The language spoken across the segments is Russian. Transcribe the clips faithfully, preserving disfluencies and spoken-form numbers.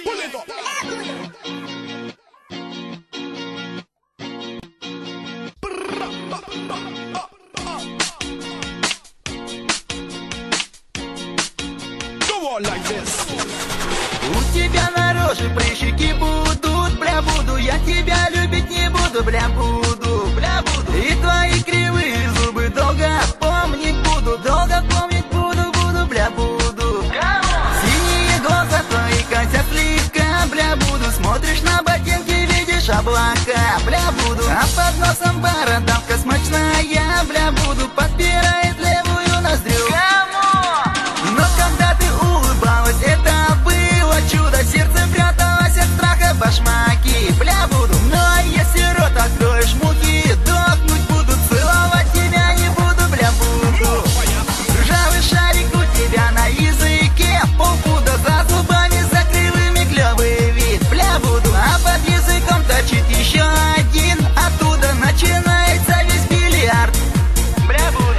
У тебя на роже прыщики будут, бля, буду. Я тебя любить не буду, бля, буду, бля, буду. И твои кривые зубы долго помнить буду, долго помнить буду, буду, бля, буду. Синие глаза твои косят слегка, бля, буду. Смотришь на ботинки, видишь облака, бля, буду. А под носом бородавка смачная, бля, буду. Подпирает левую ноздрю. Но когда ты улыбалась, это было чудо. Сердце пряталось от страха башмаки, бля, буду. Но если рот откроешь, мухи дохнуть будут. Целовать тебя не буду, бля, буду. Ржавый шарик у тебя на языке, полпуда за зубами, за кривыми клёвый вид, бля, буду. А под языком точит еще один, оттуда начинается весь бильярд, бля, буду.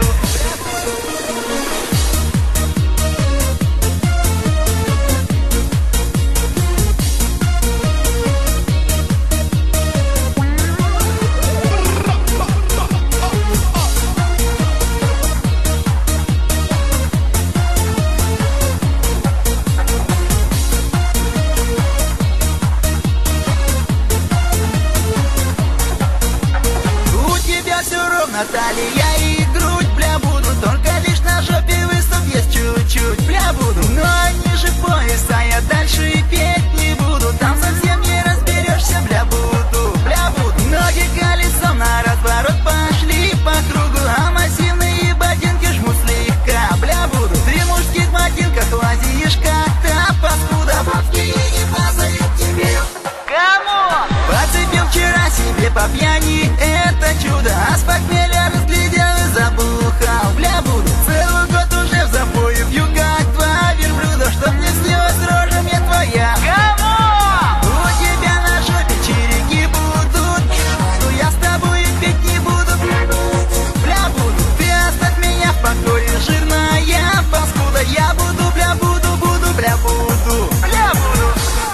Талия и грудь, бля, буду. Только лишь на жопе выступ есть чуть-чуть, бля, буду. Но ниже пояса я дальше и петь не буду. Там совсем не разберешься, бля, буду, бля, буду. Ноги колесом на разворот пошли по кругу, а массивные ботинки жмут слегка, бля, буду. Ты в мужских ботинках лазишь как-то, паскуда. Бабки не плазают тебе. Кому? Подцепил вчера себе по пьяни это чудо, а с похмелья разглядел и забухал, бля, буду. Целый год уже в запое пью, как два верблюда, чтоб не снилась рожа мне твоя. Кому? У тебя на жопе череки будут, но я с тобой петь не буду, бля, буду. Ты оставь меня в покое, жирная паскуда. Я буду, бля, буду, буду, бля, буду, бля, буду.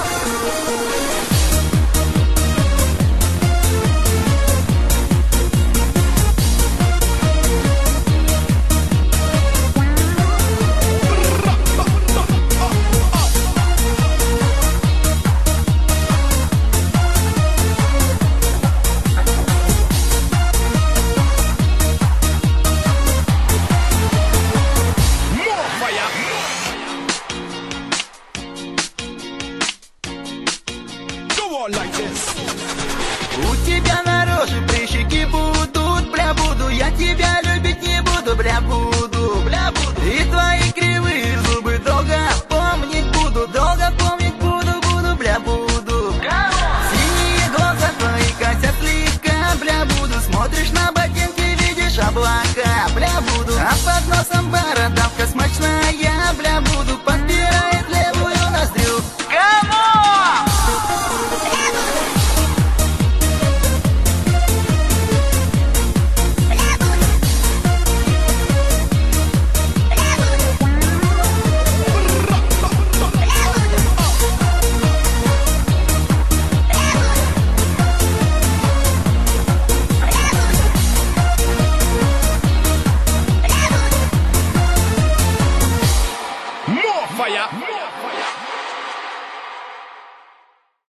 У тебя на роже прыщики будут, бля, буду. Я тебя любить не буду, бля, буду, бля, буду. И твои кривые зубы долго помнить буду, долго помнить буду, буду, бля, буду. Синие глаза твои косят слегка, бля, буду. Смотришь на ботинки, видишь облака, бля, буду. А под носом бородавка смачная, бля, буду. Подпирает левую ноздрю. More fire! More fire!